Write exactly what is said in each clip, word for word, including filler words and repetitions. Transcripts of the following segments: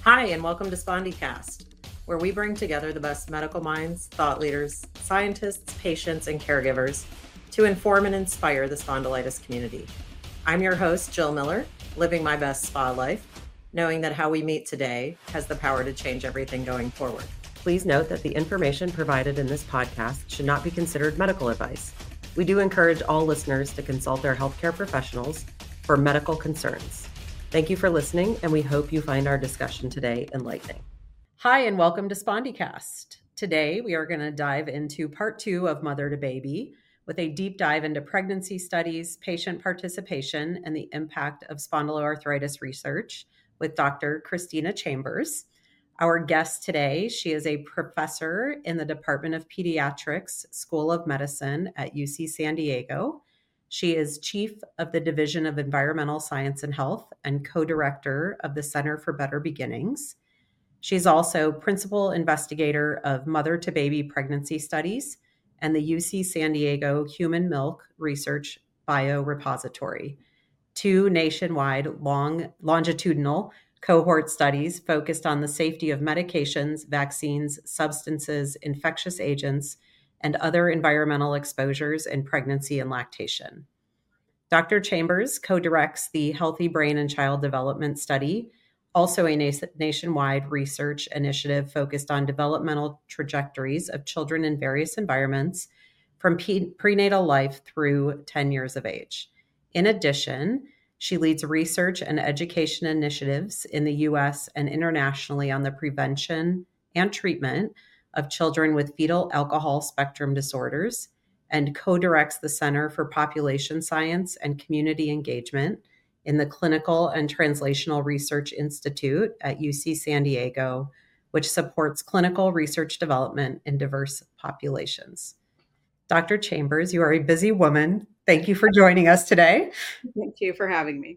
Hi, and welcome to SpondyCast, where we bring together the best medical minds, thought leaders, scientists, patients, and caregivers to inform and inspire the spondylitis community. I'm your host, Jill Miller, living my best spa life, knowing that how we meet today has the power to change everything going forward. Please note that the information provided in this podcast should not be considered medical advice. We do encourage all listeners to consult their healthcare professionals for medical concerns. Thank you for listening, and we hope you find our discussion today enlightening. Hi, and welcome to SpondyCast. Today, we are going to dive into part two of Mother to Baby with a deep dive into pregnancy studies, patient participation, and the impact of spondyloarthritis research with Doctor Christina Chambers. Our guest today, she is a professor in the Department of Pediatrics, School of Medicine at U C San Diego. She is chief of the Division of Environmental Science and Health and co-director of the Center for Better Beginnings. She's also principal investigator of mother-to-baby pregnancy studies and the U C San Diego Human Milk Research Biorepository, two nationwide long longitudinal cohort studies focused on the safety of medications, vaccines, substances, infectious agents, and other environmental exposures in pregnancy and lactation. Doctor Chambers co-directs the Healthy Brain and Child Development Study, also a nationwide research initiative focused on developmental trajectories of children in various environments from prenatal life through ten years of age. In addition, she leads research and education initiatives in the U S and internationally on the prevention and treatment of children with fetal alcohol spectrum disorders, and co-directs the Center for Population Science and Community Engagement in the Clinical and Translational Research Institute at U C San Diego, which supports clinical research development in diverse populations. Doctor Chambers, you are a busy woman. Thank you for joining us today. Thank you for having me.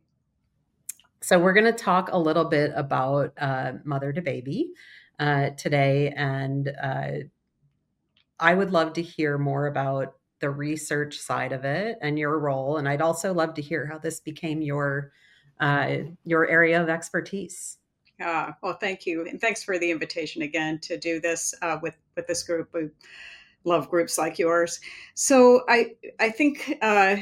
So we're going to talk a little bit about uh, mother to baby uh, today, and uh, I would love to hear more about the research side of it and your role. And I'd also love to hear how this became your uh, your area of expertise. Uh, well, thank you. And thanks for the invitation again to do this uh, with, with this group. We love groups like yours. So I I think, uh,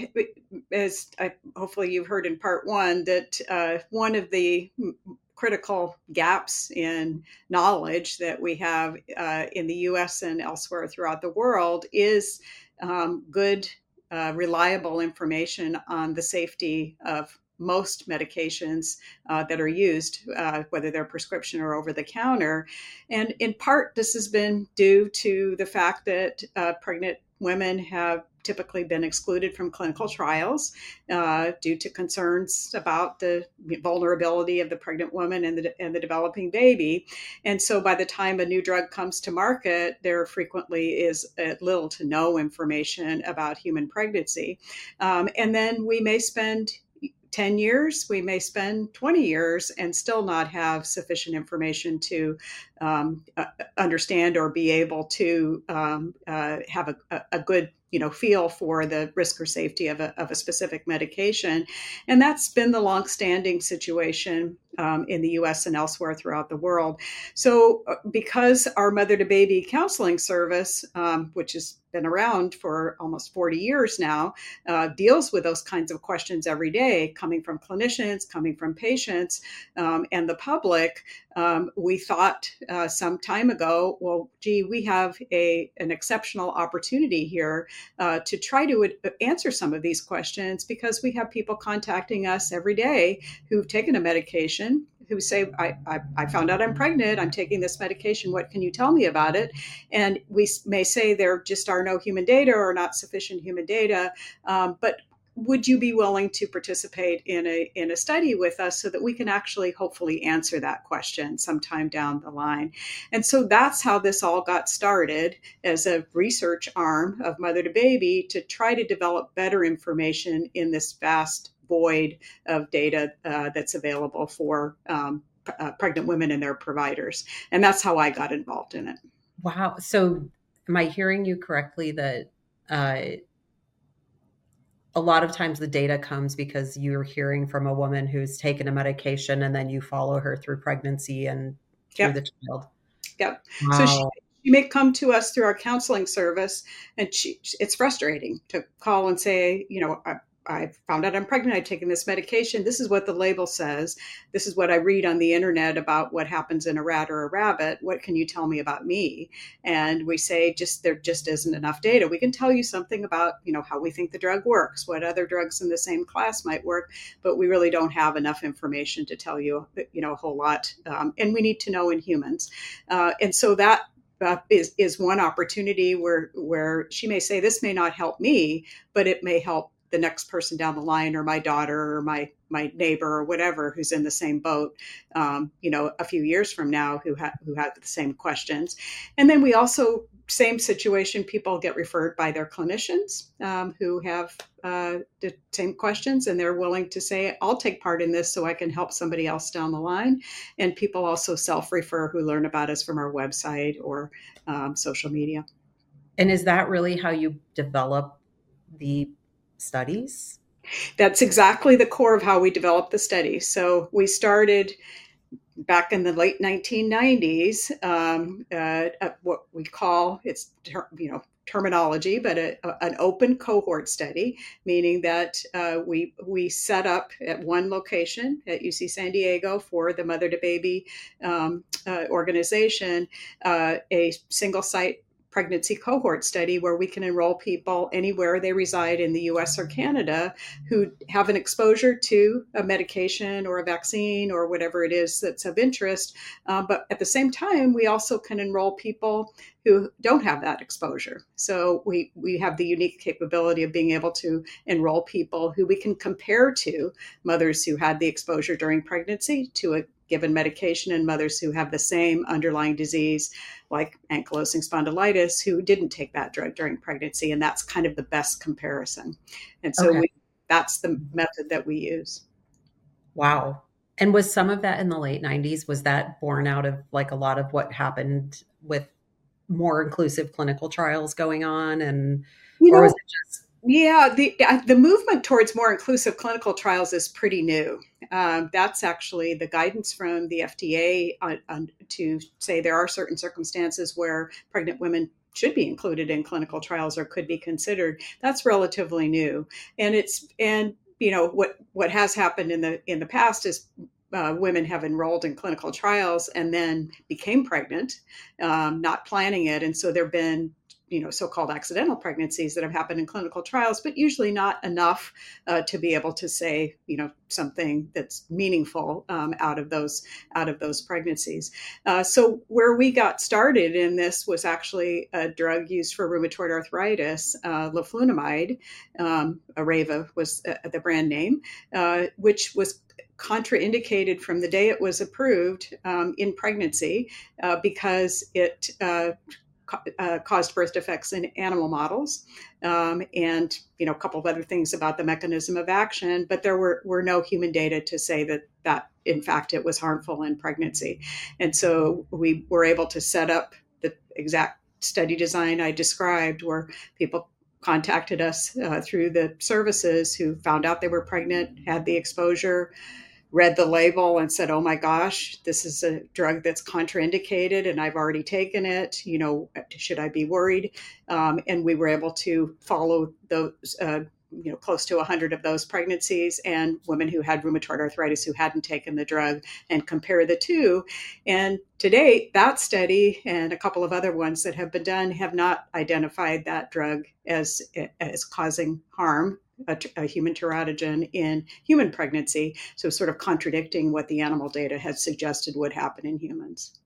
as I, hopefully you've heard in part one, that uh, one of the critical gaps in knowledge that we have uh, in the U S and elsewhere throughout the world is um, good, uh, reliable information on the safety of most medications uh, that are used, uh, whether they're prescription or over the counter. And in part, this has been due to the fact that uh, pregnant women have typically been excluded from clinical trials uh, due to concerns about the vulnerability of the pregnant woman and the, and the developing baby. And so by the time a new drug comes to market, there frequently is little to no information about human pregnancy. Um, and then we may spend ten years, we may spend twenty years and still not have sufficient information to um, uh, understand or be able to um, uh, have a, a good you know, feel for the risk or safety of a, of a specific medication. And that's been the longstanding situation um, in the U S and elsewhere throughout the world. So because our mother-to-baby counseling service, um, which has been around for almost forty years now, uh, deals with those kinds of questions every day, coming from clinicians, coming from patients, um, and the public, um, we thought uh, some time ago, well, gee, we have a an exceptional opportunity here uh, to try to answer some of these questions, because we have people contacting us every day who've taken a medication, who say, I, I, I found out I'm pregnant, I'm taking this medication, what can you tell me about it? And we may say there just are no human data or not sufficient human data, um, but would you be willing to participate in a in a study with us so that we can actually hopefully answer that question sometime down the line? And so that's how this all got started, as a research arm of Mother to Baby, to try to develop better information in this vast void of data uh, that's available for um, uh, pregnant women and their providers. And that's how I got involved in it. Wow. So am I hearing you correctly that uh, a lot of times the data comes because you're hearing from a woman who's taken a medication and then you follow her through pregnancy and through Yep. the child. Yep. So she, Wow. she may come to us through our counseling service, and she, it's frustrating to call and say, you know, I, I found out I'm pregnant. I've taken this medication. This is what the label says. This is what I read on the internet about what happens in a rat or a rabbit. What can you tell me about me? And we say, just there just isn't enough data. We can tell you something about, you know, how we think the drug works, what other drugs in the same class might work, but we really don't have enough information to tell you, you know, a whole lot. Um, and we need to know in humans. Uh, and so that uh, is, is one opportunity where, where she may say, this may not help me, but it may help the next person down the line, or my daughter or my my neighbor or whatever who's in the same boat, um, you know, a few years from now, who ha- who had the same questions. And then we also, same situation, people get referred by their clinicians um, who have uh, the same questions, and they're willing to say, I'll take part in this so I can help somebody else down the line. And people also self-refer who learn about us from our website or um, social media. And is that really how you develop the studies? That's exactly the core of how we developed the study. So we started back in the late nineteen nineties, um, uh, at what we call, it's ter- you know terminology, but a, a, an open cohort study, meaning that uh, we we set up at one location at U C San Diego for the Mother to Baby um, uh, organization, uh, a single site pregnancy cohort study where we can enroll people anywhere they reside in the U S or Canada who have an exposure to a medication or a vaccine or whatever it is that's of interest. Uh, but at the same time, we also can enroll people who don't have that exposure. So we, we have the unique capability of being able to enroll people who we can compare to mothers who had the exposure during pregnancy to a given medication, and mothers who have the same underlying disease like ankylosing spondylitis who didn't take that drug during pregnancy. And that's kind of the best comparison. And so Okay. we, that's the method that we use. Wow. And was some of that in the late nineties? Was that born out of like a lot of what happened with more inclusive clinical trials going on? And, You or was know, it just, Yeah, the the movement towards more inclusive clinical trials is pretty new. Um, that's actually the guidance from the F D A on, on, to say there are certain circumstances where pregnant women should be included in clinical trials or could be considered. That's relatively new, and it's and you know what what has happened in the in the past is. Uh, women have enrolled in clinical trials and then became pregnant, um, not planning it, and so there've been you know, so-called accidental pregnancies that have happened in clinical trials, but usually not enough uh, to be able to say, you know, something that's meaningful um, out of those out of those pregnancies. Uh, so where we got started in this was actually a drug used for rheumatoid arthritis, uh, leflunomide. Um, Areva was uh, the brand name, uh, which was contraindicated from the day it was approved um, in pregnancy uh, because it uh, Uh, caused birth defects in animal models, um, and you know a couple of other things about the mechanism of action, but there were, were no human data to say that that in fact it was harmful in pregnancy. And so we were able to set up the exact study design I described, where people contacted us uh, through the services who found out they were pregnant, had the exposure, read the label and said, oh my gosh, this is a drug that's contraindicated and I've already taken it. You know, should I be worried? Um, and we were able to follow those, uh, you know, close to one hundred of those pregnancies and women who had rheumatoid arthritis who hadn't taken the drug and compare the two. And to date, that study and a couple of other ones that have been done have not identified that drug as, as causing harm, a, a human teratogen in human pregnancy. So sort of contradicting what the animal data had suggested would happen in humans.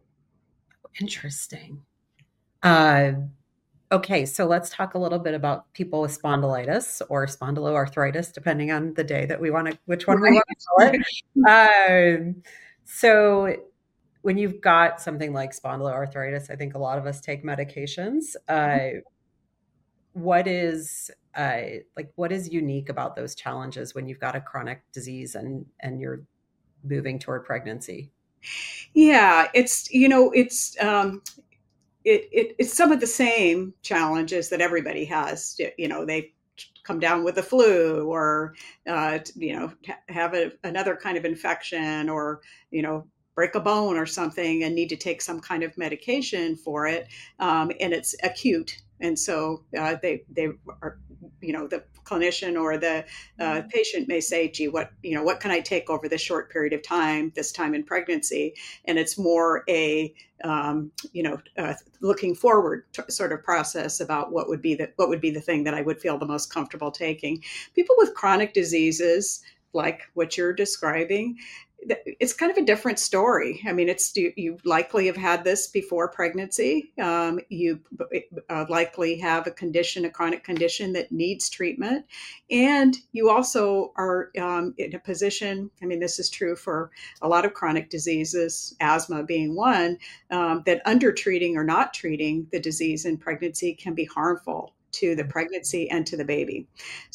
interesting. Uh, okay, so let's talk a little bit about people with spondylitis or spondyloarthritis, depending on the day that we want to, which one we Right. want to call it. Um, so when you've got something like spondyloarthritis, I think a lot of us take medications. Uh, what is uh, like what is unique about those challenges when you've got a chronic disease and and you're moving toward pregnancy? Yeah, it's you know it's um, it, it, it's some of the same challenges that everybody has. You know, they come down with the flu, or uh, you know, have a, another kind of infection, or you know, break a bone or something and need to take some kind of medication for it, um, and it's acute. And so uh, they they are, you know, the clinician or the uh, patient may say, "Gee, what you know, what can I take over this short period of time, this time in pregnancy?" And it's more a um, you know, uh, looking forward sort of process about what would be the what would be the thing that I would feel the most comfortable taking. People with chronic diseases, like what you're describing, it's kind of a different story. I mean, it's you, you likely have had this before pregnancy. Um, you uh, likely have a condition, a chronic condition that needs treatment, and you also are um, in a position. I mean, this is true for a lot of chronic diseases, asthma being one, um, that undertreating or not treating the disease in pregnancy can be harmful to the pregnancy and to the baby.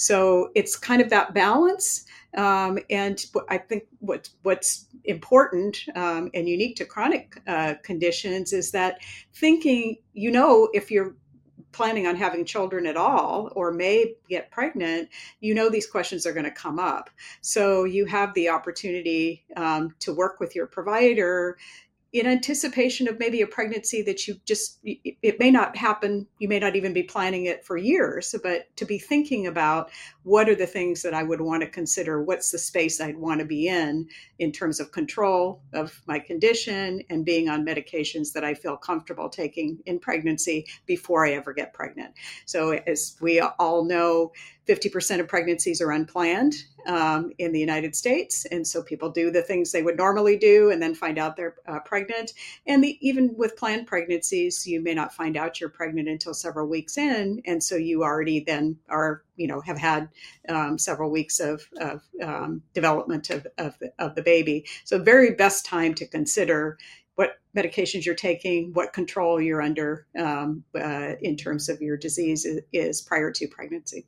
So it's kind of that balance. Um, and I think what, what's important um, and unique to chronic uh, conditions is that thinking, you know, if you're planning on having children at all or may get pregnant, you know these questions are going to come up. So you have the opportunity um, to work with your provider in anticipation of maybe a pregnancy that you just, it may not happen. You may not even be planning it for years, but to be thinking about what are the things that I would want to consider, what's the space I'd want to be in, in terms of control of my condition and being on medications that I feel comfortable taking in pregnancy before I ever get pregnant. So as we all know, fifty percent of pregnancies are unplanned um, in the United States. And so people do the things they would normally do and then find out they're uh, pregnant. And the, even with planned pregnancies, you may not find out you're pregnant until several weeks in. And so you already then are, you know, have had um, several weeks of, of um, development of, of, the, of the baby. So very best time to consider what medications you're taking, what control you're under um, uh, in terms of your disease is, is prior to pregnancy.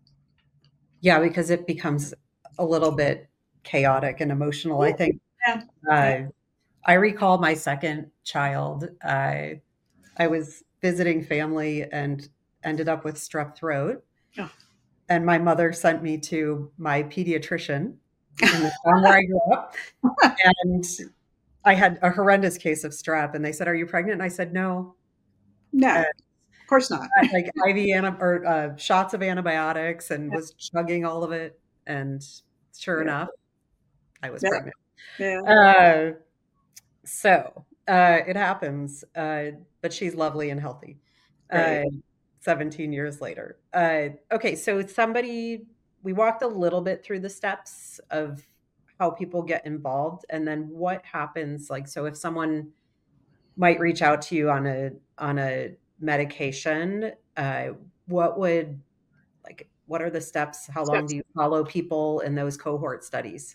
Yeah, because it becomes a little bit chaotic and emotional, I think. Yeah. Uh, I recall my second child. Uh, I was visiting family and ended up with strep throat. Oh. And my mother sent me to my pediatrician in the town where I grew up. And I had a horrendous case of strep. And they said, "Are you pregnant?" And I said, "No." No. And of course not. Like I V anti- or uh, shots of antibiotics and was chugging all of it. And sure yeah. enough, I was yeah. pregnant. Yeah. Uh, so uh, it happens, uh, but she's lovely and healthy. Right. Uh, seventeen years later. Uh, okay, so somebody, we walked a little bit through the steps of how people get involved, and then what happens. Like, so if someone might reach out to you on a on a medication, uh, what would, like, what are the steps? How long do you follow people in those cohort studies?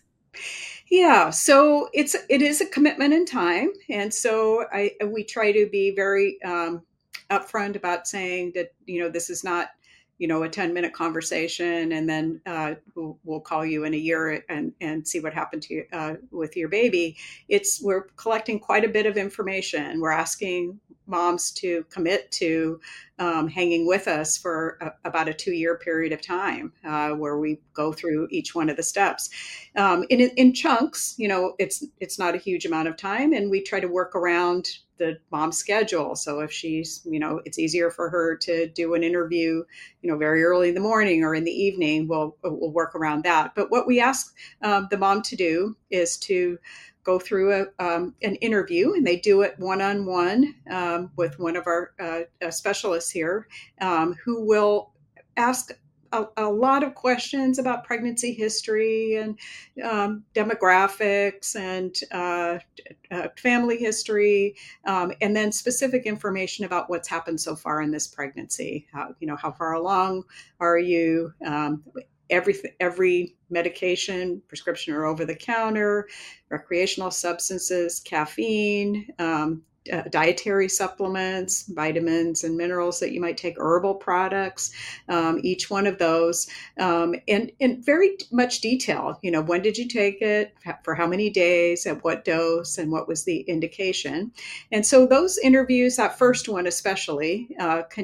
Yeah, so it's it is a commitment in time, and so I we try to be very um, upfront about saying that, you know, this is not, you know, a ten minute conversation and then uh, we'll, we'll call you in a year and, and see what happened to you uh, with your baby. It's, we're collecting quite a bit of information. We're asking moms to commit to um, hanging with us for a, about a two year period of time uh, where we go through each one of the steps um, in, in chunks. You know, it's, it's not a huge amount of time, and we try to work around the mom's schedule. So if she's, you know, it's easier for her to do an interview, you know, very early in the morning or in the evening, we'll, we'll work around that. But what we ask um, the mom to do is to go through a, um, an interview, and they do it one-on-one um, with one of our uh, specialists here um, who will ask A, a lot of questions about pregnancy history and um, demographics and uh, uh, family history, um, and then specific information about what's happened so far in this pregnancy. How, you know, how far along are you? Um, every every medication, prescription or over the counter, recreational substances, caffeine. Um, Uh, dietary supplements, vitamins and minerals that you might take, herbal products, um, each one of those, um, and in very much detail. You know, when did you take it, for how many days, at what dose, and what was the indication. And so those interviews, that first one especially, uh, can take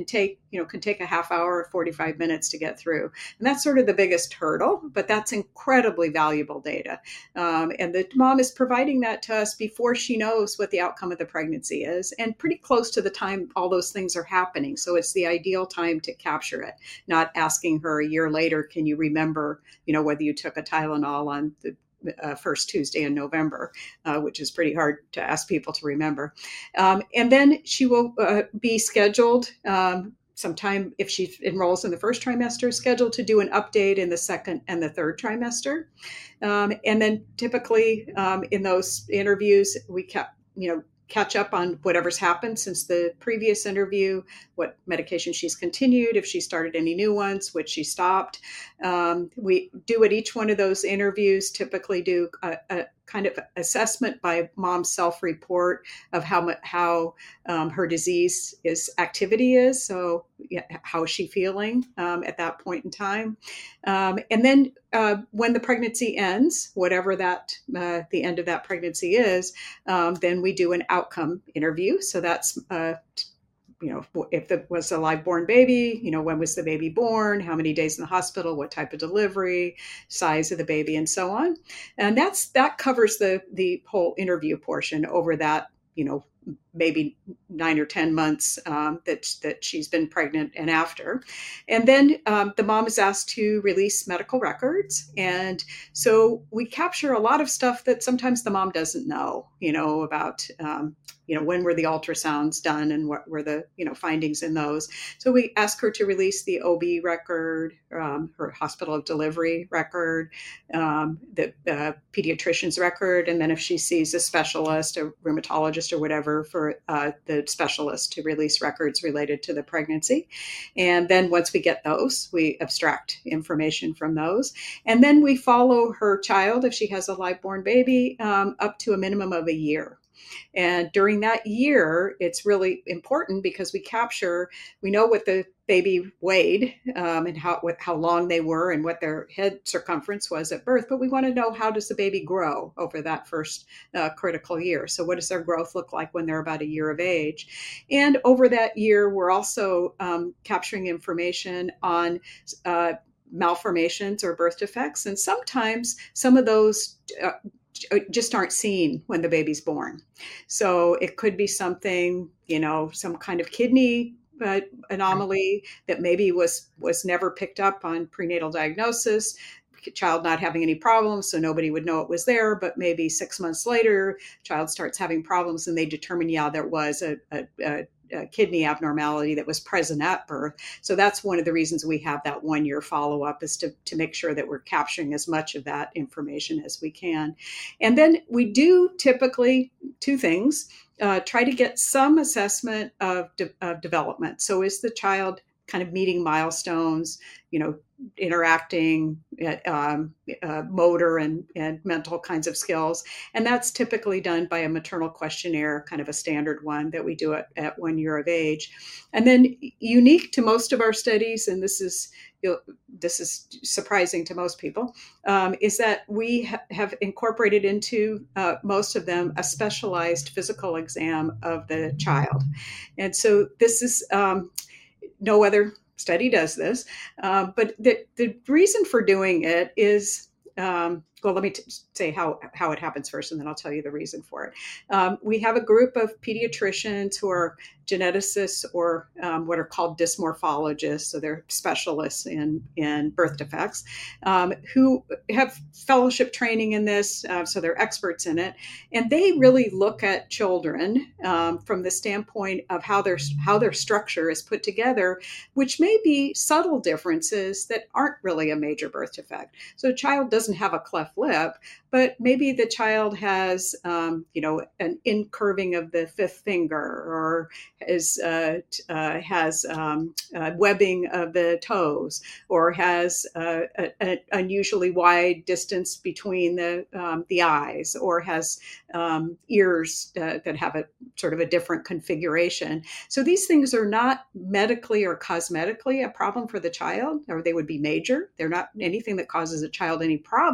you know, can take a half hour or forty-five minutes to get through. And that's sort of the biggest hurdle, but that's incredibly valuable data. Um, and the mom is providing that to us before she knows what the outcome of the pregnancy is, and pretty close to the time all those things are happening. So it's the ideal time to capture it, not asking her a year later, can you remember, you know, whether you took a Tylenol on the Uh, first Tuesday in November, uh, which is pretty hard to ask people to remember. Um, and then she will uh, be scheduled um, sometime, if she enrolls in the first trimester, scheduled to do an update in the second and the third trimester. Um, and then typically um, in those interviews, we kept, you know, catch up on whatever's happened since the previous interview, what medication she's continued, if she started any new ones, which she stopped. Um, we do at each one of those interviews, typically do a, a kind of assessment by mom's self-report of how much, how um, her disease is activity is. So yeah, how is she feeling um, at that point in time? Um, and then uh, when the pregnancy ends, whatever that uh, the end of that pregnancy is, um, then we do an outcome interview. So that's uh, you know, if it was a live born baby, you know, when was the baby born, how many days in the hospital, what type of delivery, size of the baby, and so on. And that's that covers the the whole interview portion over that, you know, maybe nine or ten months um, that that she's been pregnant and after. And then um, the mom is asked to release medical records. And so we capture a lot of stuff that sometimes the mom doesn't know, you know, about, um, you know, when were the ultrasounds done and what were the, you know, findings in those. So we ask her to release the O B record, um, her hospital of delivery record, um, the uh, pediatrician's record. And then if she sees a specialist, a rheumatologist or whatever, for uh, the specialist to release records related to the pregnancy. And then once we get those, we abstract information from those. And then we follow her child, if she has a live born baby, um, up to a minimum of a year. And during that year, it's really important because we capture, we know what the baby weighed um, and how what, how long they were and what their head circumference was at birth. But we want to know, how does the baby grow over that first uh, critical year? So what does their growth look like when they're about a year of age? And over that year, we're also um, capturing information on uh, malformations or birth defects. And sometimes some of those uh, just aren't seen when the baby's born. So it could be something, you know, some kind of kidney uh, anomaly that maybe was was never picked up on prenatal diagnosis, child not having any problems, so nobody would know it was there. But maybe six months later, child starts having problems and they determine, yeah, there was a, a, a a kidney abnormality that was present at birth. So that's one of the reasons we have that one year follow-up, is to, to make sure that we're capturing as much of that information as we can. And then we do typically two things, uh, try to get some assessment of, de- of development. So is the child kind of meeting milestones, you know, interacting, um, uh, motor and, and mental kinds of skills. And that's typically done by a maternal questionnaire, kind of a standard one that we do at, at one year of age. And then unique to most of our studies, and this is you'll, this is surprising to most people, um, is that we ha- have incorporated into uh, most of them a specialized physical exam of the child. And so this is um, no other study does this, uh, but the, the reason for doing it is, um, well, let me t- say how, how it happens first, and then I'll tell you the reason for it. Um, we have a group of pediatricians who are geneticists, or um, what are called dysmorphologists, so they're specialists in, in birth defects, um, who have fellowship training in this, uh, so they're experts in it. And they really look at children um, from the standpoint of how their, how their structure is put together, which may be subtle differences that aren't really a major birth defect. So a child doesn't have a cleft lip, but maybe the child has, um, you know, an incurving of the fifth finger, or is uh, uh, has um, uh, webbing of the toes, or has uh, an unusually wide distance between the um, the eyes, or has um, ears uh, that have a sort of a different configuration. So these things are not medically or cosmetically a problem for the child, or they would be major. They're not anything that causes a child any problem,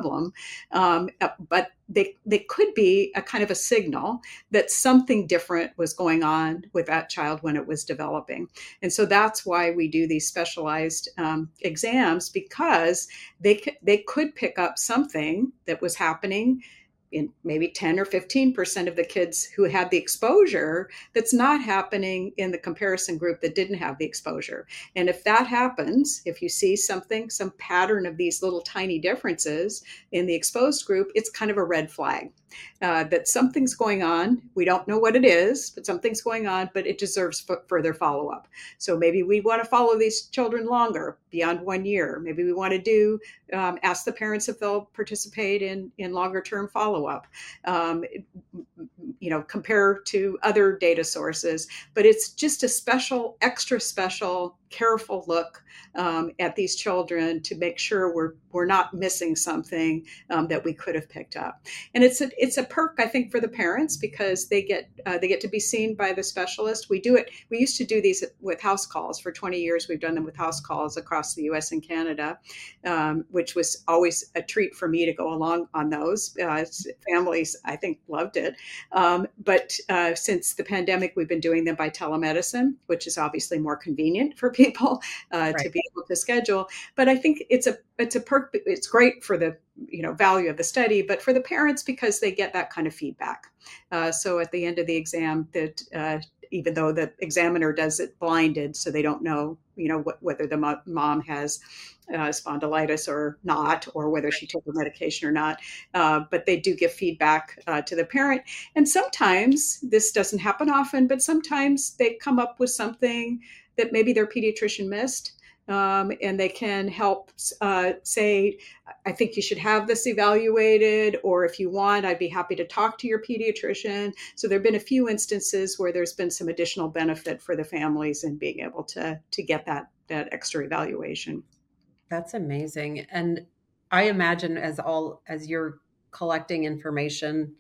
Um, uh, but they, they could be a kind of a signal that something different was going on with that child when it was developing. And so that's why we do these specialized um, exams, because they, they could pick up something that was happening in maybe ten or fifteen percent of the kids who had the exposure that's not happening in the comparison group that didn't have the exposure. And if that happens, if you see something, some pattern of these little tiny differences in the exposed group, it's kind of a red flag uh, that something's going on. We don't know what it is, but something's going on, but it deserves f- further follow-up. So maybe we want to follow these children longer, beyond one year. Maybe we want to do, um, ask the parents if they'll participate in, in longer term follow-up. Um, you know, compare to other data sources, but it's just a special, extra special, careful look um, at these children to make sure we're we're not missing something um, that we could have picked up. And it's a it's a perk, I think, for the parents, because they get uh, they get to be seen by the specialist. We do it. We used to do these with house calls for twenty years. We've done them with house calls across the U S and Canada, um, which was always a treat for me to go along on those. Uh, families, I think, loved it. Um, but uh, since the pandemic, we've been doing them by telemedicine, which is obviously more convenient for people uh, Right. to be able to schedule. But I think it's a it's a perk. It's great for the you know value of the study, but for the parents, because they get that kind of feedback. Uh, so at the end of the exam, that uh, even though the examiner does it blinded, so they don't know you know what, whether the mo- mom has uh, spondylitis or not, or whether she took the medication or not, uh, but they do give feedback uh, to the parent. And sometimes this doesn't happen often, but sometimes they come up with something that maybe their pediatrician missed. Um, and they can help uh, say, I think you should have this evaluated, or if you want, I'd be happy to talk to your pediatrician. So there have been a few instances where there's been some additional benefit for the families in being able to, to get that, that extra evaluation. That's amazing. And I imagine as all as you're collecting information,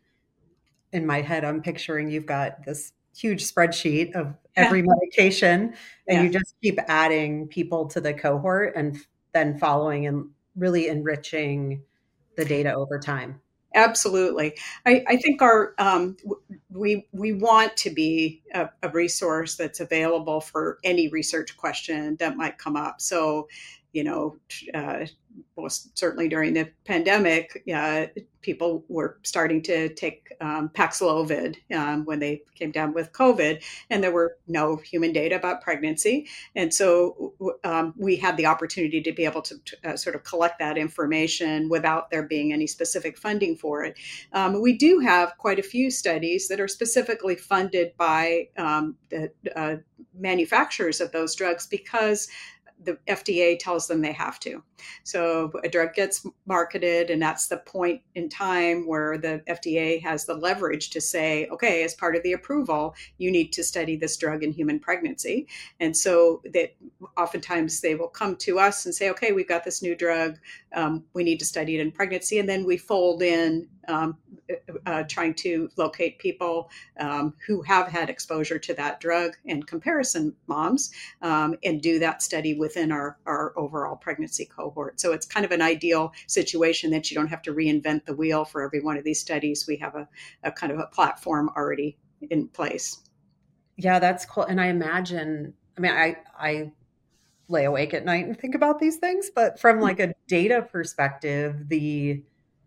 in my head, I'm picturing you've got this huge spreadsheet of every medication, and Yeah. you just keep adding people to the cohort and then following and really enriching the data over time. Absolutely. I, I think our um, we we want to be a, a resource that's available for any research question that might come up. So, you know, uh, well, certainly during the pandemic, uh, people were starting to take um, Paxlovid um, when they came down with COVID, and there were no human data about pregnancy. And so um, we had the opportunity to be able to uh, sort of collect that information without there being any specific funding for it. Um, we do have quite a few studies that are specifically funded by um, the uh, manufacturers of those drugs, because the F D A tells them they have to. So a drug gets marketed, and that's the point in time where the F D A has the leverage to say, okay, as part of the approval, you need to study this drug in human pregnancy. And so that oftentimes they will come to us and say, okay, we've got this new drug. Um, we need to study it in pregnancy. And then we fold in um, uh, trying to locate people um, who have had exposure to that drug and comparison moms, um, and do that study within our, our overall pregnancy cohort. So it's kind of an ideal situation that you don't have to reinvent the wheel for every one of these studies. We have a, a kind of a platform already in place. Yeah, that's cool. And I imagine, I mean, I, I lay awake at night and think about these things, but from like a data perspective, the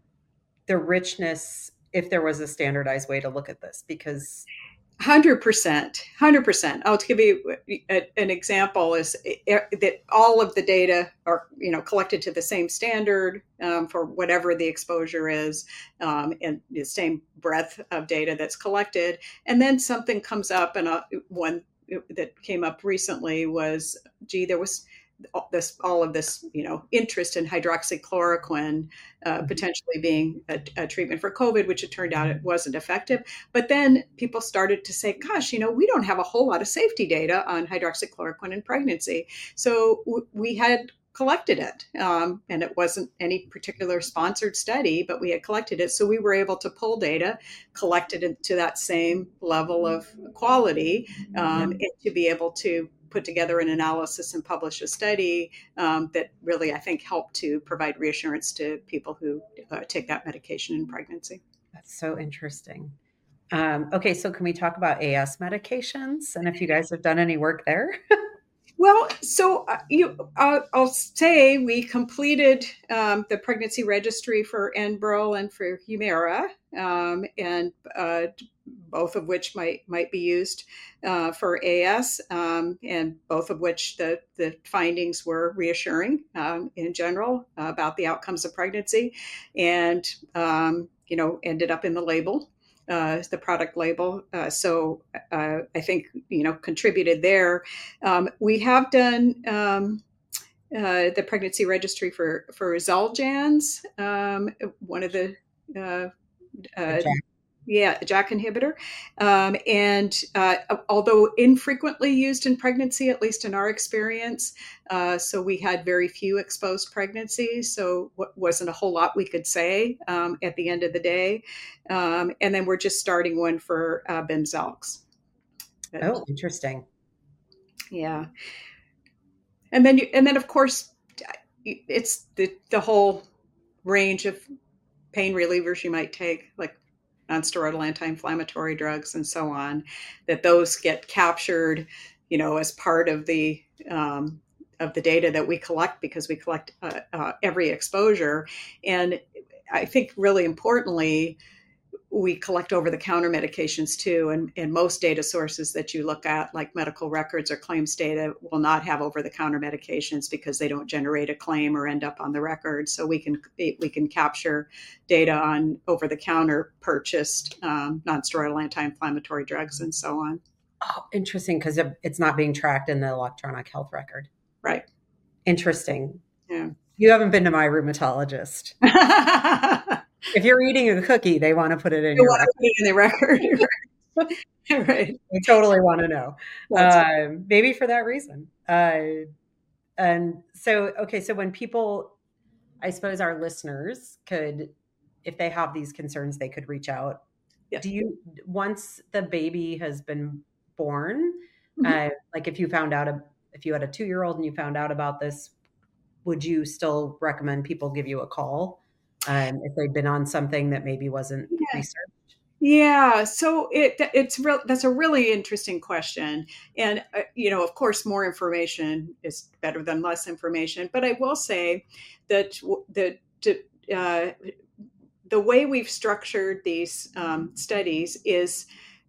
the richness, if there was a standardized way to look at this, because one hundred percent, one hundred percent. I'll give you a, an example is that all of the data are, you know, collected to the same standard um, for whatever the exposure is, um, and the same breadth of data that's collected. And then something comes up, and uh, one that came up recently was, gee, there was this all of this, you know, interest in hydroxychloroquine uh, potentially being a, a treatment for COVID, which it turned out it wasn't effective. But then people started to say, gosh, you know, we don't have a whole lot of safety data on hydroxychloroquine in pregnancy. So w- we had collected it, um, and it wasn't any particular sponsored study, but we had collected it. So we were able to pull data, collect it to that same level of quality, um, and to be able to put together an analysis and publish a study um, that really, I think, helped to provide reassurance to people who uh, take that medication in pregnancy. That's so interesting. Um, okay, so can we talk about A S medications and if you guys have done any work there? Well, so uh, you, uh, I'll say we completed um, the pregnancy registry for Enbrel and for Humira, um, and uh, both of which might might be used uh, for A S, um, and both of which the the findings were reassuring um, in general uh, about the outcomes of pregnancy, and um, you know ended up in the label. Uh, the product label. Uh, so uh, I think, you know, contributed there. Um, we have done um, uh, the pregnancy registry for, for Xeljanz, um, one of the, uh, uh, yeah, JAK inhibitor. Um, and uh, although infrequently used in pregnancy, at least in our experience, uh, so we had very few exposed pregnancies. So what wasn't a whole lot we could say um, at the end of the day. Um, and then we're just starting one for uh, Bimzelx. Oh, interesting. Yeah. And then, you, and then of course, it's the, the whole range of pain relievers you might take, like nonsteroidal anti-inflammatory drugs and so on, that those get captured, you know, as part of the um, of the data that we collect, because we collect uh, uh, every exposure. And I think really importantly, we collect over-the-counter medications too, and, and most data sources that you look at, like medical records or claims data, will not have over-the-counter medications because they don't generate a claim or end up on the record. So we can we can capture data on over-the-counter purchased um, nonsteroidal anti-inflammatory drugs and so on. Oh, interesting, because it's not being tracked in the electronic health record. Right. Interesting. Yeah. You haven't been to my rheumatologist. If you're eating a cookie, they want to put it in you your want record. to put it in the record. Right. They totally want to know. Uh, maybe for that reason. Uh, and so, okay, so when people, I suppose our listeners could, if they have these concerns, they could reach out. Yeah. Do you, once the baby has been born, mm-hmm. uh, like if you found out, a, if you had a two-year-old and you found out about this, would you still recommend people give you a call? Um, if they'd been on something that maybe wasn't yeah. researched? Yeah, so it it's real. That's a really interesting question, and uh, you know, of course, more information is better than less information. But I will say that the uh, the way we've structured these um, studies is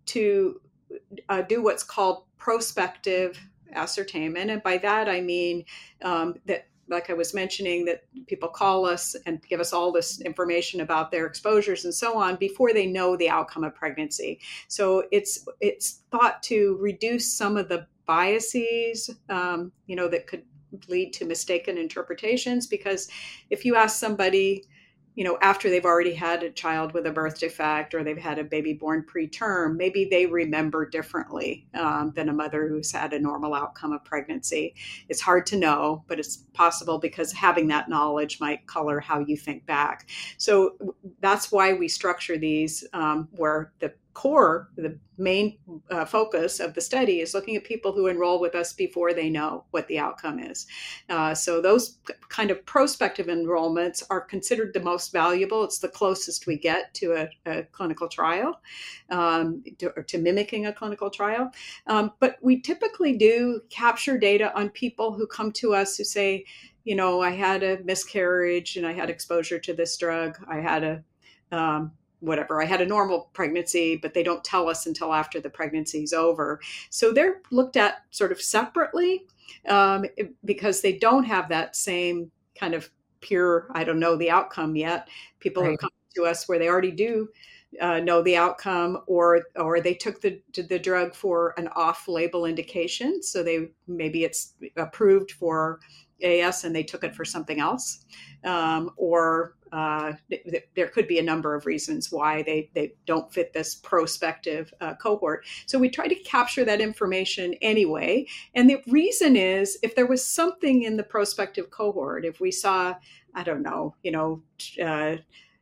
to uh, do what's called prospective ascertainment, and by that I mean um, that. Like I was mentioning, that people call us and give us all this information about their exposures and so on before they know the outcome of pregnancy. So it's it's thought to reduce some of the biases, um, you know, that could lead to mistaken interpretations. Because if you ask somebody, you know, after they've already had a child with a birth defect or they've had a baby born preterm, maybe they remember differently um, than a mother who's had a normal outcome of pregnancy. It's hard to know, but it's possible, because having that knowledge might color how you think back. So that's why we structure these um, where the core, the main uh, focus of the study is looking at people who enroll with us before they know what the outcome is. Uh, so those kind of prospective enrollments are considered the most valuable. It's the closest we get to a, a clinical trial, um, to, or to mimicking a clinical trial. Um, but we typically do capture data on people who come to us who say, you know, I had a miscarriage and I had exposure to this drug. I had a um, whatever, I had a normal pregnancy, but they don't tell us until after the pregnancy is over. So they're looked at sort of separately um, because they don't have that same kind of pure, I don't know the outcome yet. People right. have come to us where they already do uh, know the outcome, or or they took the the drug for an off-label indication. So they maybe it's approved for A S and they took it for something else. Um, or uh, th- there could be a number of reasons why they, they don't fit this prospective uh, cohort. So we try to capture that information anyway. And the reason is, if there was something in the prospective cohort, if we saw, I don't know, you know, uh,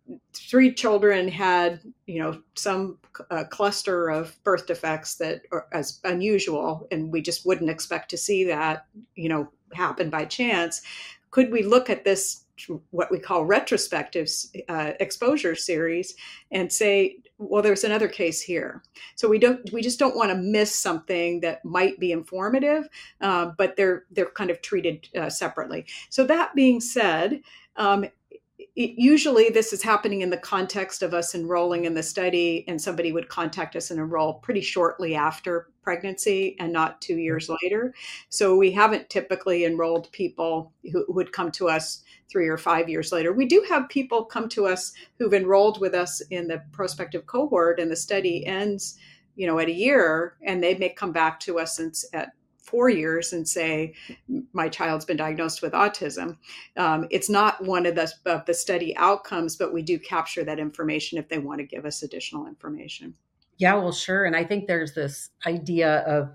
three children had, you know, some uh, cluster of birth defects that are as unusual, and we just wouldn't expect to see that, you know, happen by chance. Could we look at this, what we call retrospective uh, exposure series, and say, well, there's another case here. So we don't, we just don't want to miss something that might be informative, uh, but they're they're kind of treated uh, separately. So that being said, um, it, usually this is happening in the context of us enrolling in the study, and somebody would contact us and enroll pretty shortly after pregnancy and not two years later. So we haven't typically enrolled people who would come to us three or five years later. We do have people come to us who've enrolled with us in the prospective cohort, and the study ends, you know, at a year, and they may come back to us and at four years and say, my child's been diagnosed with autism. Um, it's not one of the, of the study outcomes, but we do capture that information if they want to give us additional information. Yeah, well, sure. And I think there's this idea of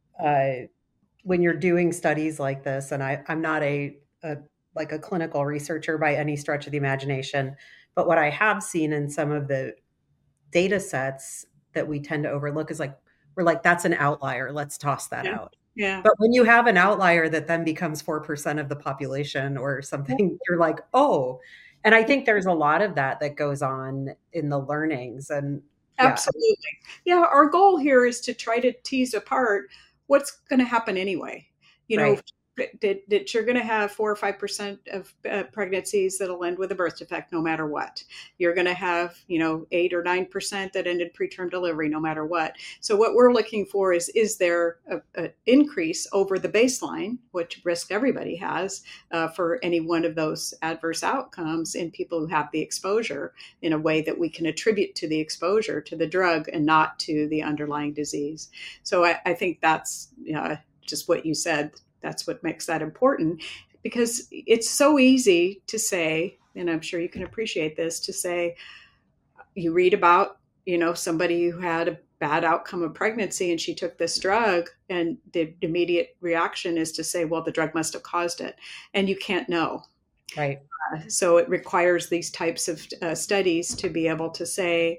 uh, when you're doing studies like this, and I, I'm not a, a like a clinical researcher by any stretch of the imagination, but what I have seen in some of the data sets that we tend to overlook is like, we're like, that's an outlier. Let's toss that Yeah. out. Yeah. But when you have an outlier that then becomes four percent of the population or something, you're like, oh, and I think there's a lot of that that goes on in the learnings. And yeah. Absolutely. Yeah. Our goal here is to try to tease apart what's going to happen anyway. You know, Right. that, that you're going to have four or five percent of uh, pregnancies that'll end with a birth defect, no matter what. You're going to have, you know, eight or nine percent that ended preterm delivery, no matter what. So what we're looking for is, is there an increase over the baseline, which risk everybody has uh, for any one of those adverse outcomes in people who have the exposure, in a way that we can attribute to the exposure to the drug and not to the underlying disease. So I, I think that's uh, just what you said. That's what makes that important, because it's so easy to say, and I'm sure you can appreciate this, to say, you read about, you know, somebody who had a bad outcome of pregnancy and she took this drug, and the immediate reaction is to say, well, the drug must have caused it. And you can't know. Right. Uh, so it requires these types of uh, studies to be able to say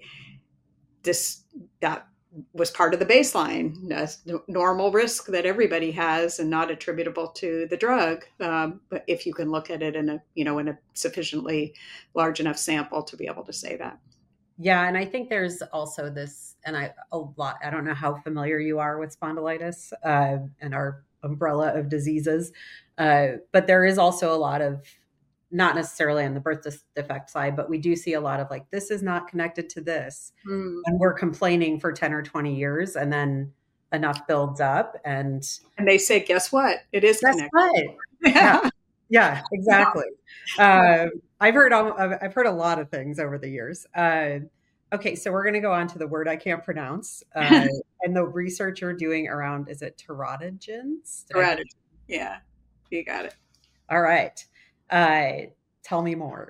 this, that was part of the baseline, uh, normal risk that everybody has, and not attributable to the drug. Um, but if you can look at it in a, you know, in a sufficiently large enough sample to be able to say that. Yeah. And I think there's also this, and I, a lot, I don't know how familiar you are with spondylitis uh, and our umbrella of diseases, uh, but there is also a lot of, not necessarily on the birth defect side, but we do see a lot of like, this is not connected to this. Mm. And we're complaining for ten or twenty years, and then enough builds up. And and they say, guess what? It is guess connected. What? Yeah. Yeah, exactly. Uh, I've heard, I've heard a lot of things over the years. Uh, okay. So we're going to go on to the word I can't pronounce uh, and the research you're doing around, is it teratogens? Teratogen. Yeah, you got it. All right. Uh, tell me more.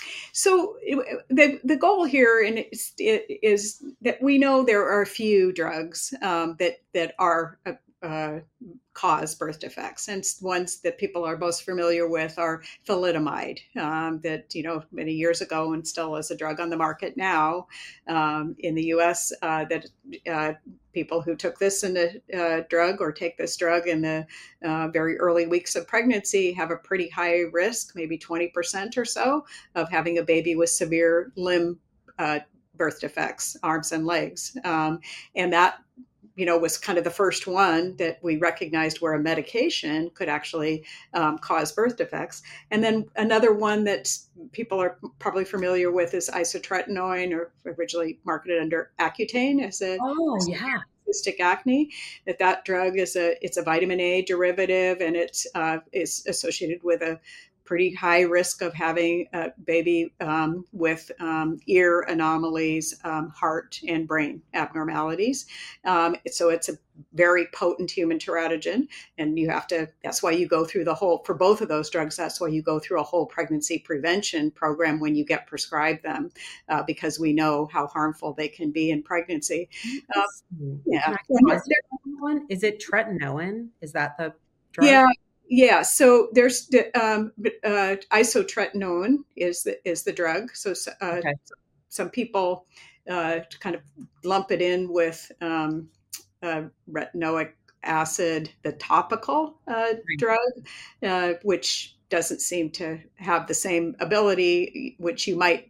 So the the goal here is, is that we know there are a few drugs um, that that are uh, cause birth defects, and ones that people are most familiar with are thalidomide, um, that, you know, many years ago and still is a drug on the market now um, in the U S uh, that uh, people who took this in the uh, drug or take this drug in the uh, very early weeks of pregnancy have a pretty high risk, maybe twenty percent or so, of having a baby with severe limb uh, birth defects, arms and legs. Um, and that, you know, was kind of the first one that we recognized where a medication could actually um, cause birth defects. And then another one that people are probably familiar with is isotretinoin, or originally marketed under Accutane as a oh yeah cystic acne. That that drug is a it's a vitamin A derivative, and it uh, is associated with a pretty high risk of having a baby um, with um, ear anomalies, um, heart and brain abnormalities. Um, so it's a very potent human teratogen, and you have to, that's why you go through the whole, for both of those drugs, that's why you go through a whole pregnancy prevention program when you get prescribed them, uh, because we know how harmful they can be in pregnancy. Um, yeah. One? Is it tretinoin? Is that the drug? Yeah. Yeah, so there's the um, uh, isotretinoin is the is the drug. So uh, Okay. some people uh, kind of lump it in with um, uh, retinoic acid, the topical uh, Right. drug, uh, which doesn't seem to have the same ability, which you might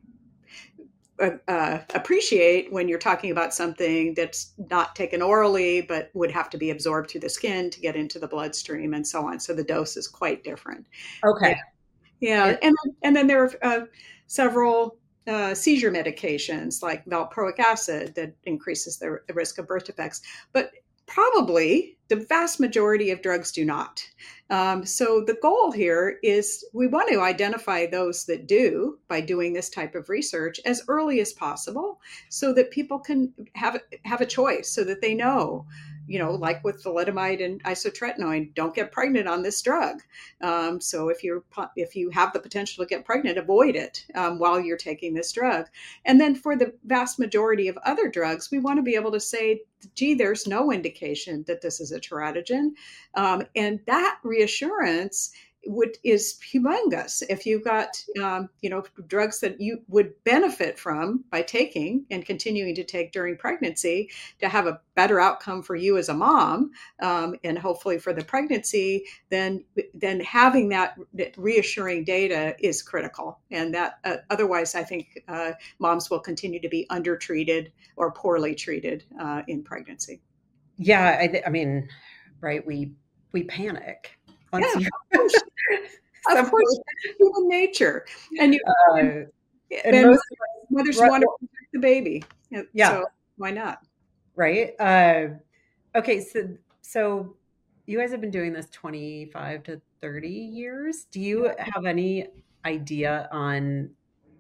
uh, uh, appreciate when you're talking about something that's not taken orally, but would have to be absorbed through the skin to get into the bloodstream and so on. So the dose is quite different. Yeah, Okay. yeah. It, and and then there are uh, several uh, seizure medications like valproic acid that increases the, the risk of birth defects, but probably the vast majority of drugs do not. Um, so the goal here is we want to identify those that do by doing this type of research as early as possible, so that people can have have a choice, so that they know, you know, like with thalidomide and isotretinoin, don't get pregnant on this drug. Um, so if you're if you have the potential to get pregnant, avoid it um, while you're taking this drug. And then for the vast majority of other drugs, we want to be able to say, gee, there's no indication that this is a teratogen, um, and that reassurance would is humongous. If you've got um, you know drugs that you would benefit from by taking and continuing to take during pregnancy to have a better outcome for you as a mom, um, and hopefully for the pregnancy, then then having that reassuring data is critical. And that uh, otherwise, I think uh, moms will continue to be undertreated or poorly treated uh, in pregnancy. yeah, I, th- I mean, right. We, we panic Yeah, once you, of course. Of some, course, human nature, and you and, uh, and and most of us, mothers right, want to well, protect the baby, yeah, so why not? right. Uh, okay. So, so you guys have been doing this twenty-five to thirty years. Do you have any idea on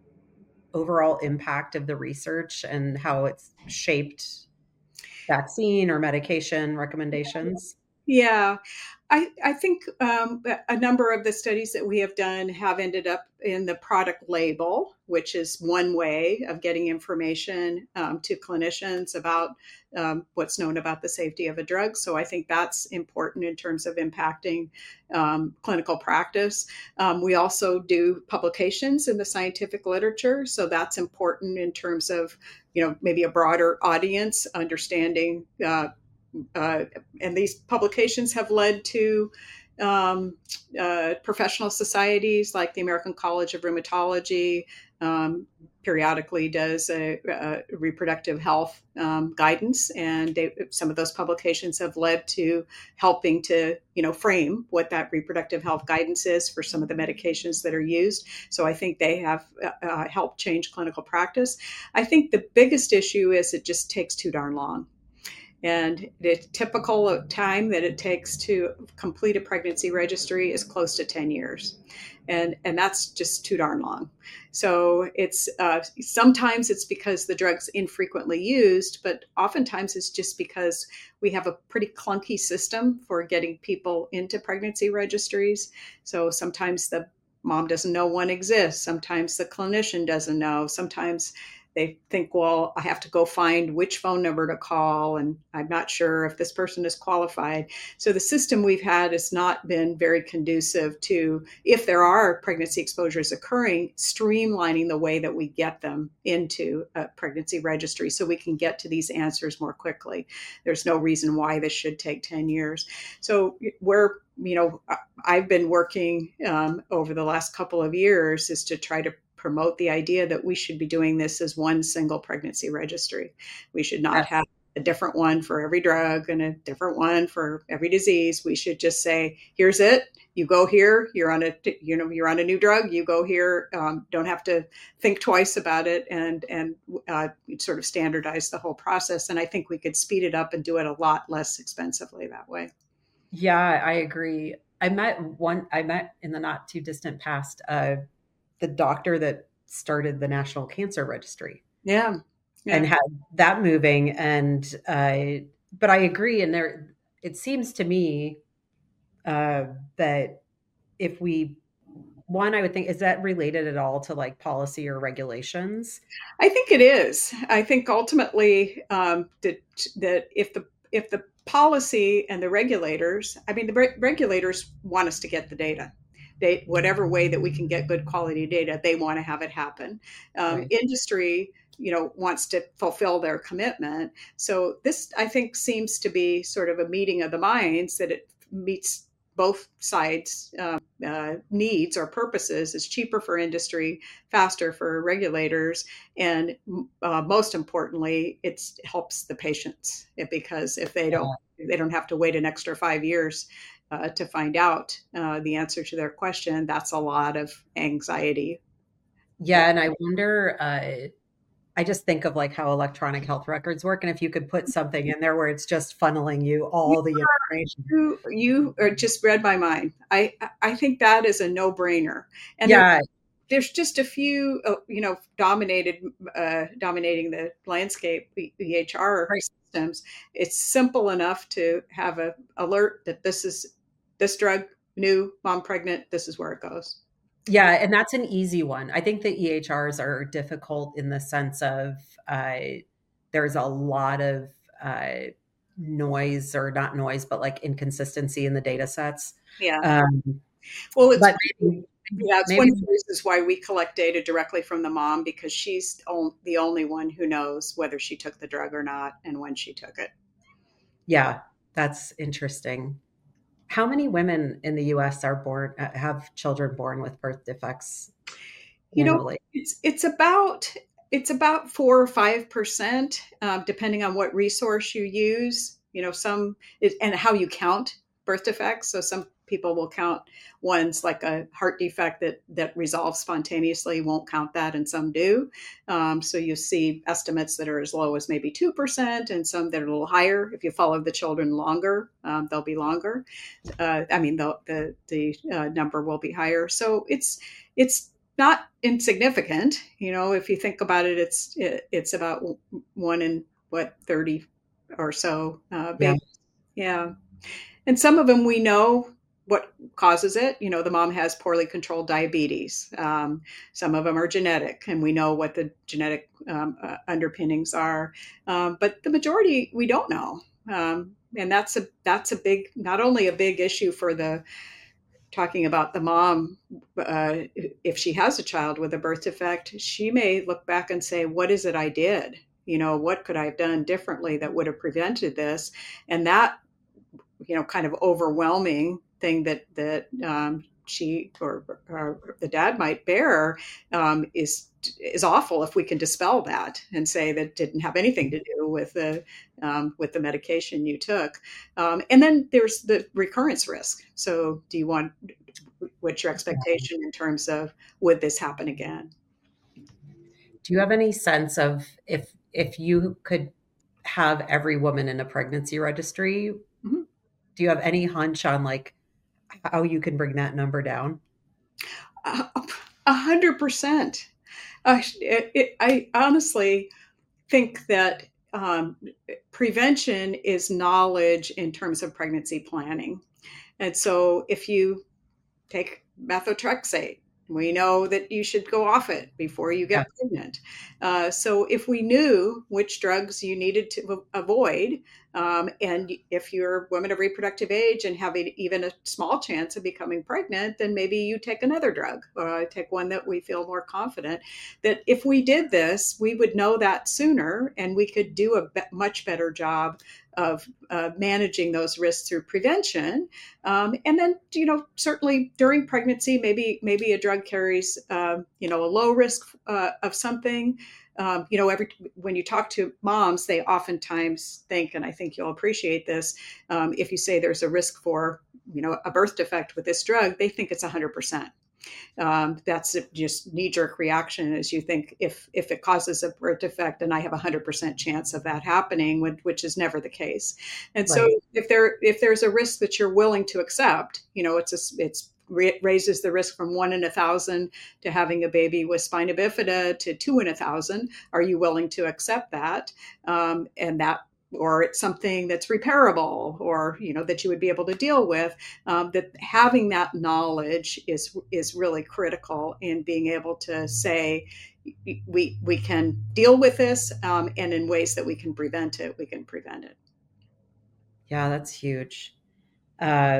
overall impact of the research and how it's shaped vaccine or medication recommendations? Yeah, I, I think um, a number of the studies that we have done have ended up in the product label, which is one way of getting information um, to clinicians about um, what's known about the safety of a drug. So I think that's important in terms of impacting um, clinical practice. Um, we also do publications in the scientific literature, so that's important in terms of, you know, maybe a broader audience understanding uh, uh, and these publications have led to um, uh, professional societies like the American College of Rheumatology um, periodically does a, a reproductive health um, guidance, and they, some of those publications have led to helping to, you know, frame what that reproductive health guidance is for some of the medications that are used. So I think they have uh, helped change clinical practice. I think the biggest issue is it just takes too darn long. And the typical time that it takes to complete a pregnancy registry is close to ten years. And, and that's just too darn long. So it's uh, sometimes it's because the drug's infrequently used, but oftentimes it's just because we have a pretty clunky system for getting people into pregnancy registries. So sometimes the mom doesn't know one exists. Sometimes the clinician doesn't know. Sometimes they think, well, I have to go find which phone number to call, and I'm not sure if this person is qualified. So the system we've had has not been very conducive to, if there are pregnancy exposures occurring, streamlining the way that we get them into a pregnancy registry so we can get to these answers more quickly. There's no reason why this should take ten years. So we're you know, I've been working um, over the last couple of years is to try to promote the idea that we should be doing this as one single pregnancy registry. We should not Yes. have a different one for every drug and a different one for every disease. We should just say, here's it. You go here. You're on a, you know, you're on a new drug. You go here. Um, don't have to think twice about it, and and uh, sort of standardize the whole process. And I think we could speed it up and do it a lot less expensively that way. Yeah, I agree. I met one, I met in the not too distant past, uh, the doctor that started the National Cancer Registry Yeah. and Yeah. had that moving. And, uh, but I agree. And there, it seems to me, uh, that if we, one, I would think, is that related at all to like policy or regulations? I think it is. I think ultimately um, that that if the if the policy and the regulators, I mean, the re- regulators want us to get the data. They, whatever way that we can get good quality data, they want to have it happen. Um, Right. Industry, you know, wants to fulfill their commitment. So this, I think, seems to be sort of a meeting of the minds, that it meets both sides' uh, uh, needs or purposes. It's cheaper for industry, faster for regulators, and uh, most importantly, it helps the patients, because if they don't, they don't have to wait an extra five years uh, to find out uh, the answer to their question. That's a lot of anxiety. Yeah, and I wonder, uh, I just think of like how electronic health records work, and if you could put something in there where it's just funneling you all the information. You, you are just read my mind. I, I think that is a no-brainer. And Yeah. there, there's just a few, uh, you know, dominated, uh, dominating the landscape, E H R Right. systems. It's simple enough to have a alert that this is this drug, new, mom pregnant, this is where it goes. Yeah, and that's an easy one. I think the E H Rs are difficult in the sense of uh, there's a lot of uh, noise, or not noise, but like inconsistency in the data sets. Yeah. Um, well, it's, but maybe, yeah, it's maybe, one of the reasons why we collect data directly from the mom, because she's the only one who knows whether she took the drug or not and when she took it. Yeah, that's interesting. How many women in the U S are born, have children born with birth defects annually? You know, it's it's about it's about four or five percent, um, depending on what resource you use. You know, some it, and how you count birth defects. So some people will count ones like a heart defect that that resolves spontaneously, won't count that, and some do. Um, so you see estimates that are as low as maybe two percent, and some that are a little higher. If you follow the children longer, um, they'll be longer. Uh, I mean, the the the uh, number will be higher. So it's it's not insignificant. You know, if you think about it, it's it, it's about one in what thirty or so uh, babies. Yeah. yeah, and some of them we know what causes it. You know, the mom has poorly controlled diabetes. Um, some of them are genetic, and we know what the genetic um, uh, underpinnings are. Um, but the majority we don't know, um, and that's a that's a big, not only a big issue for the talking about the mom, uh, if she has a child with a birth defect, she may look back and say, what is it I did? You know, what could I have done differently that would have prevented this? And that, you know, kind of overwhelming thing that, that um, she or, or the dad might bear um, is is awful if we can dispel that and say that didn't have anything to do with the um, with the medication you took. Um, and then there's the recurrence risk. So do you want, what's your expectation in terms of would this happen again? Do you have any sense of if if you could have every woman in a pregnancy registry, mm-hmm. do you have any hunch on like how you can bring that number down? A hundred percent. Uh, it, it, I honestly think that um, prevention is knowledge in terms of pregnancy planning. And so if you take methotrexate, we know that you should go off it before you get yeah. pregnant. Uh, so if we knew which drugs you needed to avoid, um, and if you're a woman of reproductive age and have a, even a small chance of becoming pregnant, then maybe you take another drug, or take one that we feel more confident. That if we did this, we would know that sooner, and we could do a be- much better job of uh, managing those risks through prevention. Um, and then, you know, certainly during pregnancy, maybe maybe a drug carries, uh, you know, a low risk uh, of something. Um, you know, every when you talk to moms, they oftentimes think, and I think you'll appreciate this, um, if you say there's a risk for, you know, a birth defect with this drug, they think it's one hundred percent. Um, that's a just knee-jerk reaction, as you think if if it causes a birth defect, then I have a hundred percent chance of that happening, which is never the case. And so, right. if there if there's a risk that you're willing to accept, you know, it's a, it's raises the risk from one in a thousand to having a baby with spina bifida to two in a thousand. Are you willing to accept that? Um, and that. Or it's something that's repairable, or, you know, that you would be able to deal with, um, that having that knowledge is is really critical in being able to say, we we can deal with this, um, and in ways that we can prevent it, we can prevent it. Yeah, that's huge. Uh,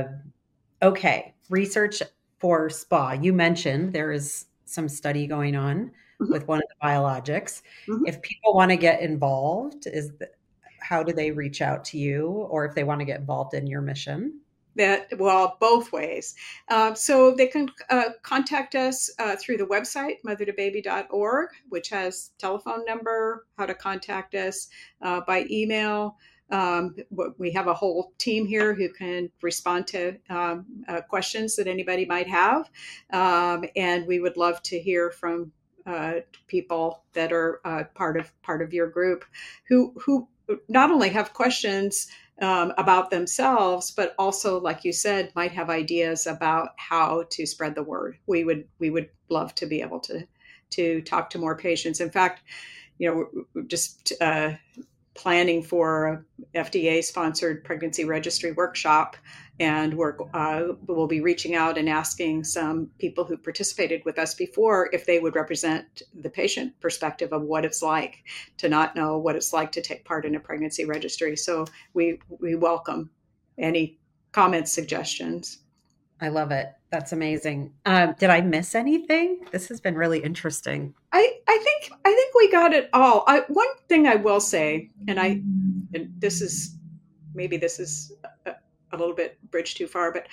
okay. Research for spa. You mentioned there is some study going on Mhm, with one of the biologics. mhm. If people want to get involved, is the, how do they reach out to you, or if they want to get involved in your mission? That well, both ways. Um, so they can uh, contact us uh, through the website mother to baby dot org, which has telephone number, how to contact us uh, by email. Um, we have a whole team here who can respond to um, uh, questions that anybody might have, um, and we would love to hear from uh, people that are uh, part of part of your group who who not only have questions um, about themselves, but also, like you said, might have ideas about how to spread the word. We would we would love to be able to to talk to more patients. In fact, you know, we're just uh, planning for a F D A-sponsored pregnancy registry workshop, and we're uh, we'll be reaching out and asking some people who participated with us before if they would represent the patient perspective of what it's like to not know what it's like to take part in a pregnancy registry. So we we welcome any comments, suggestions. I love it. That's amazing. Um, did I miss anything? This has been really interesting. I, I think I think we got it all. I, one thing I will say, and I and this is maybe this is a, a little bit bridge too far, but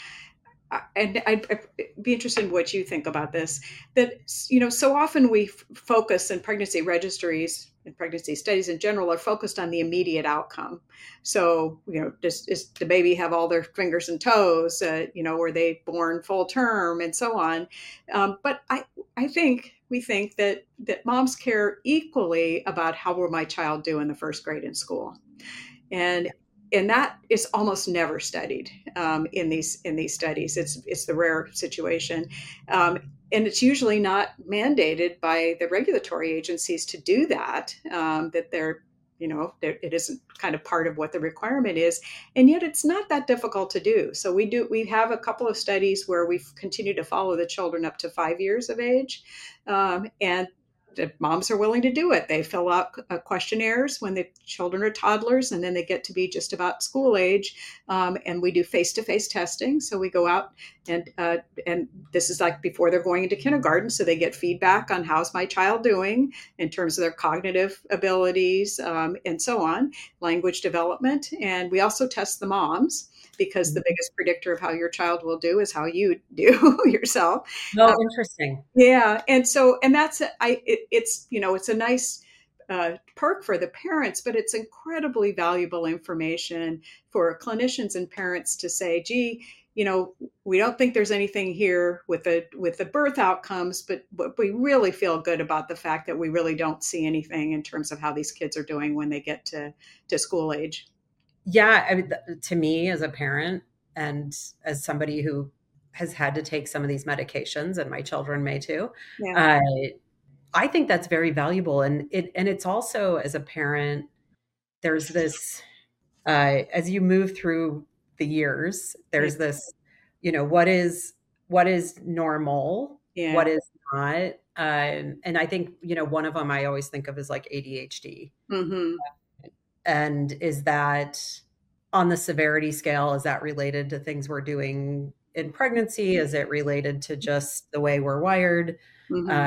and I'd, I'd be interested in what you think about this. That you know, so often we f- focus in pregnancy registries and pregnancy studies in general are focused on the immediate outcome. So you know, does, does the baby have all their fingers and toes? Uh, you know, were they born full term and so on? Um, but I I think we think that that moms care equally about how will my child do in the first grade in school, and and that is almost never studied um, in these in these studies. It's it's the rare situation, um, and it's usually not mandated by the regulatory agencies to do that. Um, that they're you know it isn't kind of part of what the requirement is, and yet it's not that difficult to do. So we do we have a couple of studies where we've continued to follow the children up to five years of age, um, and the moms are willing to do it. They fill out uh, questionnaires when the children are toddlers, and then they get to be just about school age. Um, and we do face-to-face testing. So we go out and uh, and this is like before they're going into kindergarten, so they get feedback on how's my child doing in terms of their cognitive abilities um, and so on, language development. And we also test the moms because the biggest predictor of how your child will do is how you do yourself. Oh, Uh, interesting. yeah, and so and that's I it, it's you know it's a nice uh, perk for the parents, but it's incredibly valuable information for clinicians and parents to say, gee, you know, we don't think there's anything here with the with the birth outcomes, but but we really feel good about the fact that we really don't see anything in terms of how these kids are doing when they get to to school age. Yeah, I mean, th- to me as a parent and as somebody who has had to take some of these medications, and my children may too, Yeah, uh, I think that's very valuable. And it and it's also as a parent, there's this uh, as you move through the years, yeah, there's this, you know, what is what is normal, what yeah. is not, um, and I think you know one of them I always think of is like A D H D. Mm-hmm. And is that on the severity scale? Is that related to things we're doing in pregnancy? Is it related to just the way we're wired? Mm-hmm. Uh,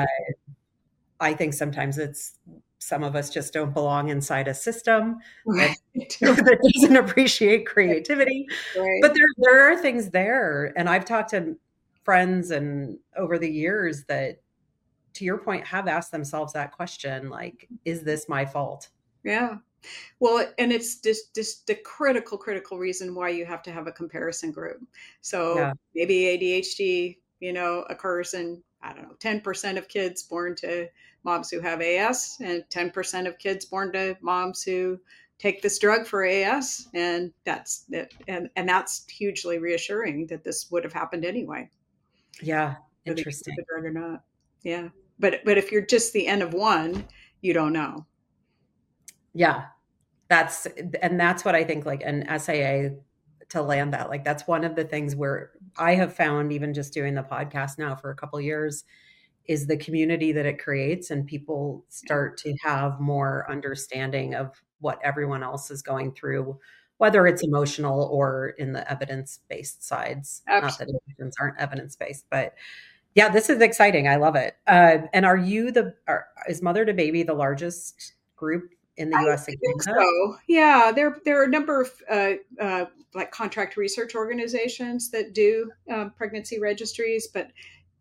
I think sometimes it's some of us just don't belong inside a system that Right. that doesn't appreciate creativity. Right. But there there are things there, and I've talked to friends and over the years that, to your point, have asked themselves that question, like, is this my fault? Yeah. Well, and it's just, just the critical, critical reason why you have to have a comparison group. So Yeah. maybe A D H D, you know, occurs in, I don't know, ten percent of kids born to moms who have A S and ten percent of kids born to moms who take this drug for A S. And that's it. And, and that's hugely reassuring that this would have happened anyway, Yeah. whether you took Interesting. the drug or not. Yeah. But, but if you're just the N of one, you don't know. Yeah. That's and that's what I think, like an S A A, to land that, like that's one of the things where I have found, even just doing the podcast now for a couple years, is the community that it creates, and people Yeah. start to have more understanding of what everyone else is going through whether it's emotional or in the evidence-based sides. Absolutely. Not that emotions aren't evidence-based, but yeah, this is exciting. I love it. Uh, and are you the, are, is Mother to Baby the largest group in the I U S and think Canada? so. Yeah, there there are a number of uh, uh, like contract research organizations that do um, pregnancy registries, but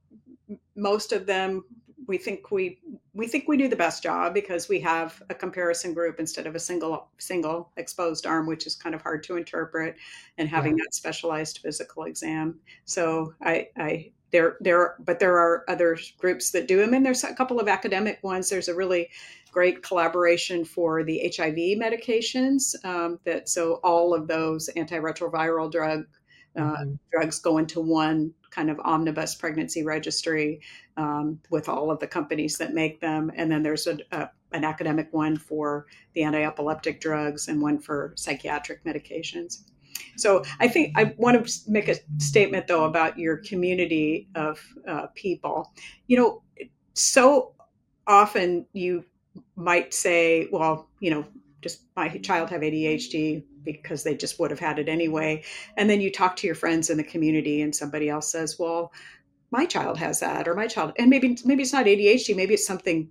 most of them we think we we think we do the best job because we have a comparison group instead of a single single exposed arm, which is kind of hard to interpret, and having Yeah. that specialized physical exam. So I I there there but there are other groups that do them, and there's a couple of academic ones. There's a really great collaboration for the H I V medications um, that so all of those antiretroviral drug uh, hmm drugs go into one kind of omnibus pregnancy registry um, with all of the companies that make them. And then there's a, a, an academic one for the anti-epileptic drugs and one for psychiatric medications. So I think I want to make a statement, though, about your community of uh, people. You know, so often you might say, well, you know, just my child have A D H D because they just would have had it anyway. And then you talk to your friends in the community and somebody else says, well, my child has that, or my child, and maybe, maybe it's not A D H D, maybe it's something,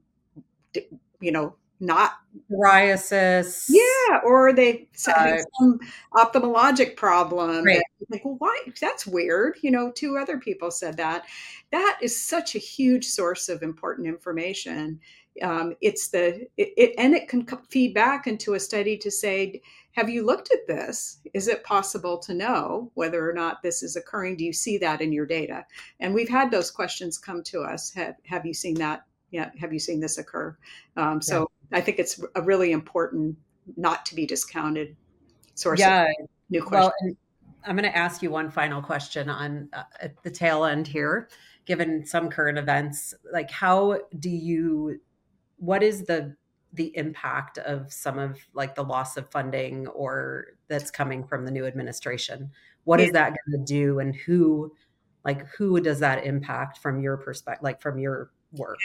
you know, not Psoriasis. yeah, or they have Uh, some ophthalmologic problem right. that you think, well, why? That's weird. You know, two other people said that. That is such a huge source of important information. Um, it's the it, it and it can feed back into a study to say, have you looked at this? Is it possible to know whether or not this is occurring? Do you see that in your data? And we've had those questions come to us. Have, have you seen that? Yeah, have you seen this occur? Um, so Yeah. I think it's a really important, not to be discounted source Yeah. of new Well, questions. and I'm going to ask you one final question on uh, at the tail end here, given some current events. Like, how do you, what is the the impact of some of like the loss of funding or that's coming from the new administration? What Yeah. is that going to do, and who, like, who does that impact from your perspective, like from your work?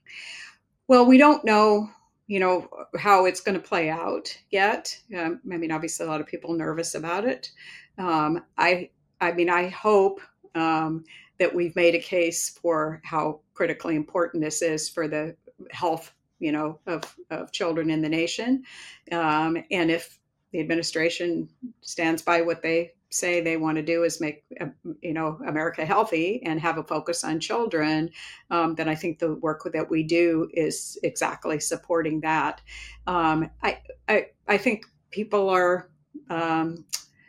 Well, we don't know, you know, how it's going to play out yet. Um, I mean, obviously, a lot of people are nervous about it. Um, I, I mean, I hope um, that we've made a case for how critically important this is for the health, you know, of, of children in the nation. Um, and if the administration stands by what they say they want to do is make, uh, you know, America healthy and have a focus on children, um, then I think the work that we do is exactly supporting that. Um, I, I, I think people are, um,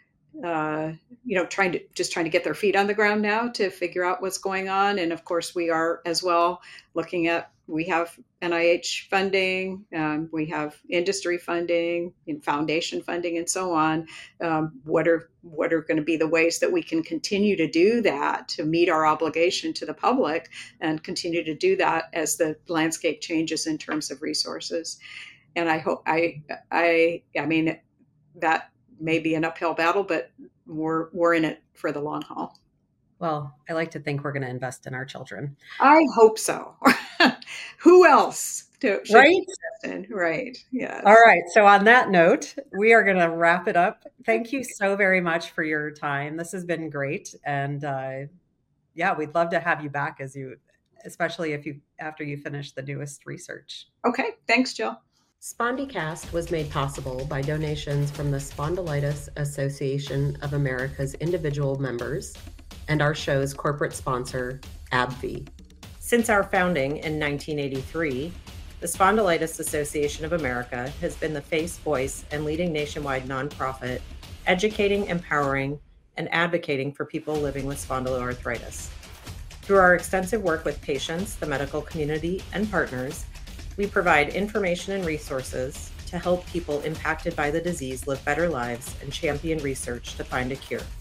uh, you know, trying to just trying to get their feet on the ground now to figure out what's going on. And of course, we are as well looking at, we have N I H funding, um, we have industry funding and foundation funding and so on. Um, what are what are going to be the ways that we can continue to do that to meet our obligation to the public and continue to do that as the landscape changes in terms of resources? And I hope I I I mean that may be an uphill battle, but we're we're in it for the long haul. Well, I like to think we're going to invest in our children. I hope so. Who else to, should Right? invest in? Right. Yes. All right. So on that note, we are going to wrap it up. Thank you so very much for your time. This has been great. And uh, yeah, we'd love to have you back as you, especially if you, after you finish the newest research. Okay. Thanks, Jill. SpondyCast was made possible by donations from the Spondylitis Association of America's individual members and our show's corporate sponsor, AbbVie. Since our founding in nineteen eighty-three, the Spondylitis Association of America has been the face, voice, and leading nationwide nonprofit educating, empowering, and advocating for people living with spondyloarthritis. Through our extensive work with patients, the medical community, and partners, we provide information and resources to help people impacted by the disease live better lives and champion research to find a cure.